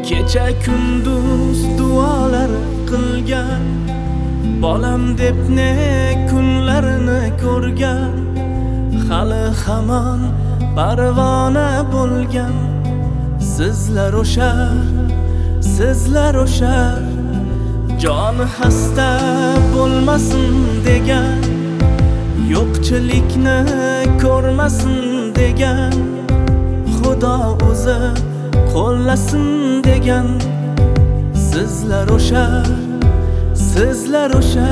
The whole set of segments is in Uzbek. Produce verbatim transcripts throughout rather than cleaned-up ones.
Kecha kunduz duolar qilgan, bolam deb ne kunlarini ko'rgan, hali hamon parvona bo'lgan. Sizlar o'sha, sizlar o'sha, joni xasta bo'lmasin degan, yo'qchilikni ko'rmasin degan, Xudo o'zi qo'llasin degan. Sizlar o'sha, sizlar o'sha,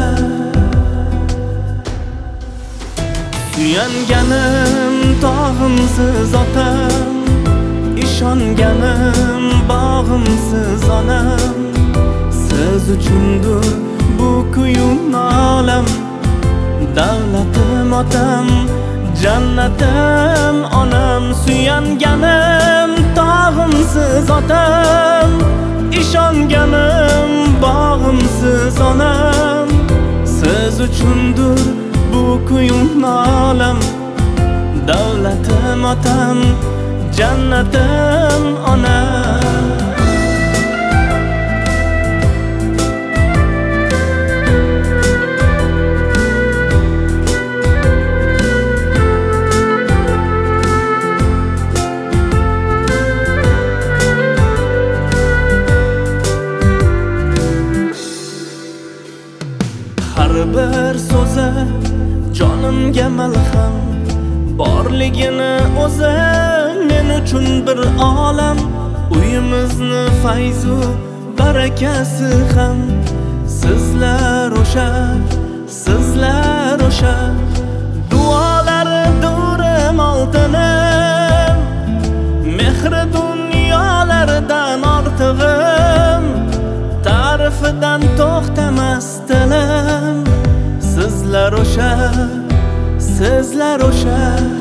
suyanganim tog'imsiz otam, ishonganim bog'imsiz onam. Siz uchundir bu kuyum olam, davlatim otam, jannatim onam. Suyanganim tog'imsiz otam, ishonganim bog'imsiz onam. Siz uchundir bu kuyum olam, davlatim otam, jannatim onam. Har bir so'zi jonimga malham, borligini o'zi men uchun bir olam. Uyimizni fayzu barakasi ham. Sizlar o'sha, sizlar o'sha, duolari durim oltinim, mehri dunyolardan ortig'im, ta'rifidan to'xtamas tilim. Sizlar o'sha, sizlar o'sha,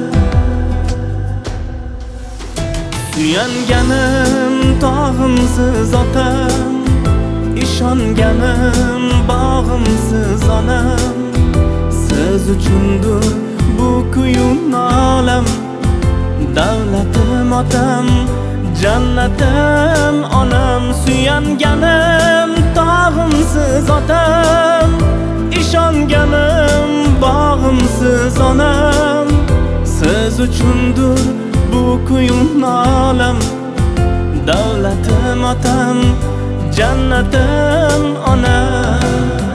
suyanganim tog'imsiz otam, ishonganim bog'imsiz onam. Siz uchundir bu kuyum olam, davlatim otam, jannatim onam. Suyanganim tog'imsiz otam, ishonganim bog'imsiz onam. Siz uchundir bu kuyum olam, davlatim otam, jannatim onam.